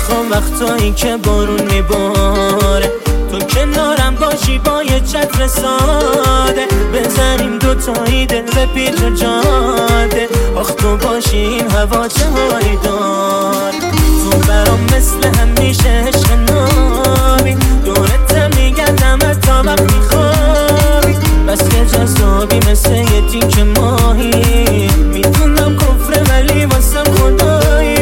میخوام وقتایی که بارون میباره تو کنارم باشی با یه چتر ساده، بزنیم دوتایی دل به پیچ و جاده. آخ تو باشی این هوا چه حالی دار، تو برام مثل همیشه عشق نابی، دورت میگردم تا وقت میخوابی، بس که جذابی مثل یه تیک ماهی، میدونم کفره ولی واسم خدایی.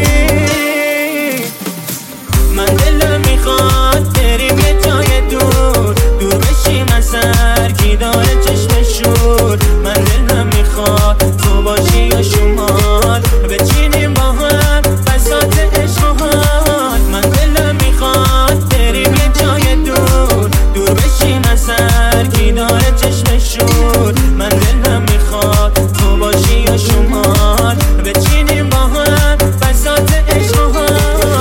من دلم میخواد بریم یه جای دور، دور بشیم از هر کی داره چشم شور. من دلم میخواد تو باشی یا شمال، بچینیم با هم بساط عشق و حال. من دلم میخواد بریم یه جای دور، دور بشیم از هر کی داره چشم شور. من دلم میخواد تو باشی یا شمال، بچینیم با هم بساط عشق و حال.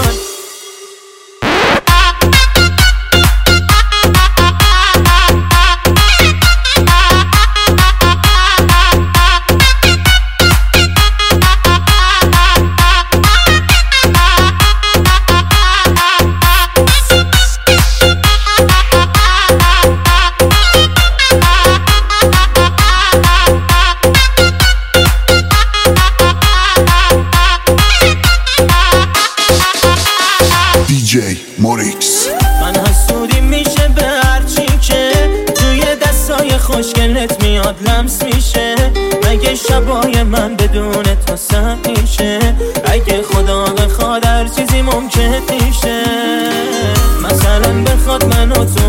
موریکس من حسودی میشه به هرچی که توی دستای خوشگلت میاد لمس میشه. مگه شبای من بدون تو سم میشه؟ اگه خدا بخواد هر چیزی ممکن میشه. مثلا بخواد منو تو